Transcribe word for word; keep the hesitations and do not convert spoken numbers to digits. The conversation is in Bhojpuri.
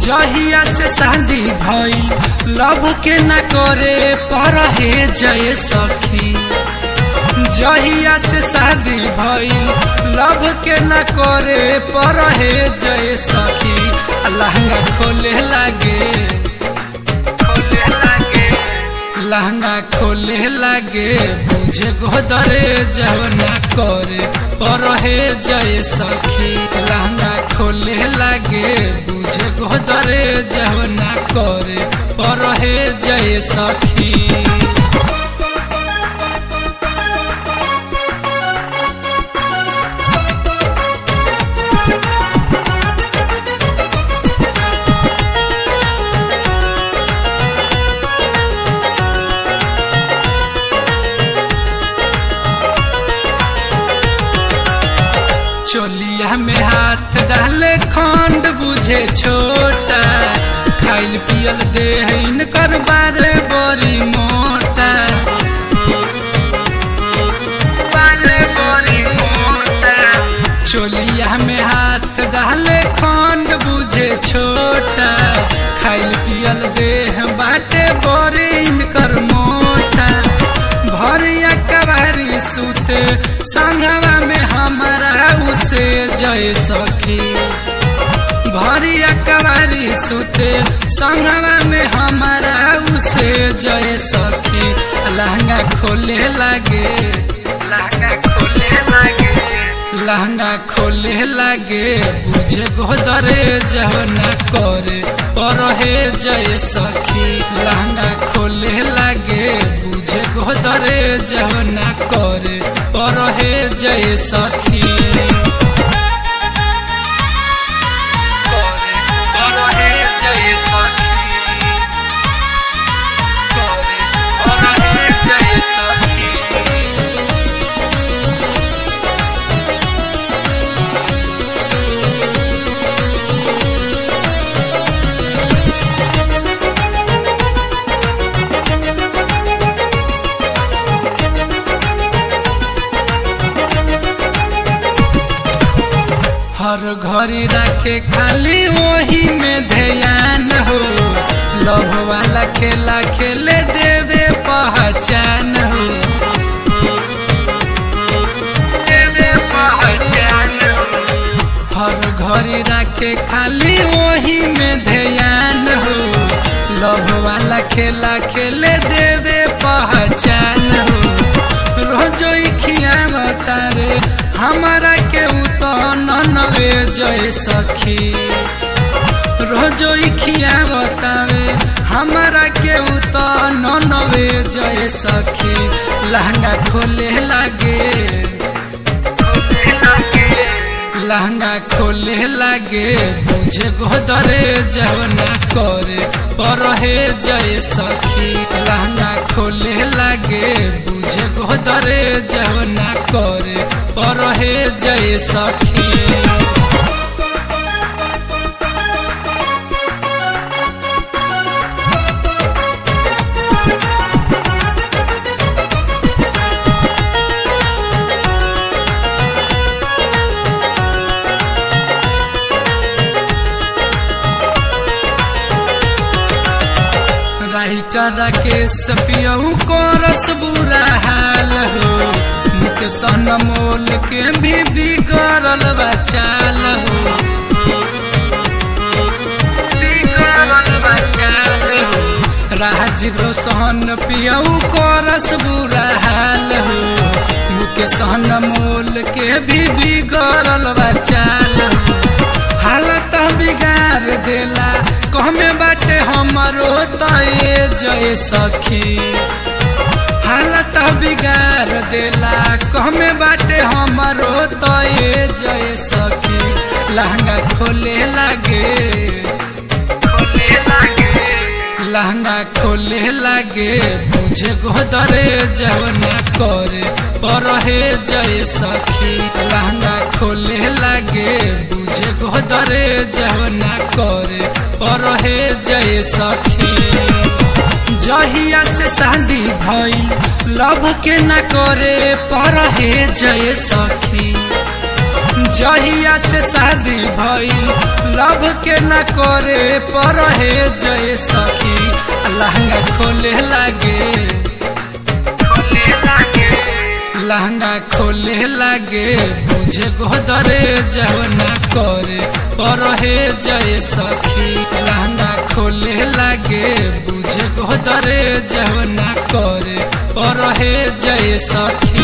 जहिया से शादी भइल लव के न करे परहे जय सखी। जहिया से शादी भइल लव के न करे परहे जय सखी। लहंगा खोले लागे खोले लागे लहंगा खोले लागे बुझे गोदरे जवना करे परहे जय सखी। लहंगा खोले लागे बुझे गोदरे जवना करे परहे जय सखी। चोलिया में हाथ डाले खंड बुझे छोटा। खाइल पियल दे इनकर बारे बड़ी मोटा बारे बड़ी मोटा। चोलिया में हाथ डाले खंड बुझे छोटा। खाइल पियल दे बाटे बड़ी इनकर मोटा। भरिया कबारी सूते संघवा में हमारा उसे जय सखी। भरिया कबारी सूते संघवा में हमारा उसे जय सखी। लहंगा खोले लागे लहंगा खोले लागे लहंगा खोले लागे बुझे गोदरे जवना करे परहे जय सखी। लहंगा खोले लागे बुझे गोदरे जवना करे परहे जय सखी। हर घड़ी रखे खाली वही में ध्यान हो। लव वाला खेला खेले देवे पहचान हो देवे पहचान हो। हर घड़ी रखे खाली वही में ध्यान हो। लव वाला खेला खेले देवे पहचान हो। रोजो खियावता रे हमारा के नवे जय सखी। रोजो खियावता रे हमारा के नवे जय सखी। लहंगा खोले लागे लहंगा खोले लागे बुझे गोदरे जवना करे परहे जय सखी। लहंगा खोले लागे बुझे गोदरे जवना करे परहे जय सखी। राइटर राकेश पियऊ को रस बुरा हाल हो। मुके सन मोल के भी बिगड़ल बचाल हो बिगड़ल बचाल हो। राजीव रोशन पियऊ को रस बुरा हाल हो। मुके सन मोल के भी बिगड़ल बचाल हो। हालत बिगाड़ देला कहमे बाटे हमरो तये जय सखी। हालत बिगाड़ देला कहमे बाटे हमरो तये जय सखी। लहंगा खोले लागे खोले लागे लहंगा खोले लागे बुझे गोदरे जवना करे परहे जय सखी। लहंगा खोले लागे बुझे गोदरे जवना करे परहे जय सखी। जहिया से शादी भइल लव के न करे परहे जय सखी। जहिया से शादी भइल लव के न करे पर हे जय सखी लहंगा खोले लागे लहंगा खोले लागे बुझे गोदरे जवना करे पर हे जय सखी लहंगा खोले लागे बुझे गोदरे जवना करे पर हे जय सखी।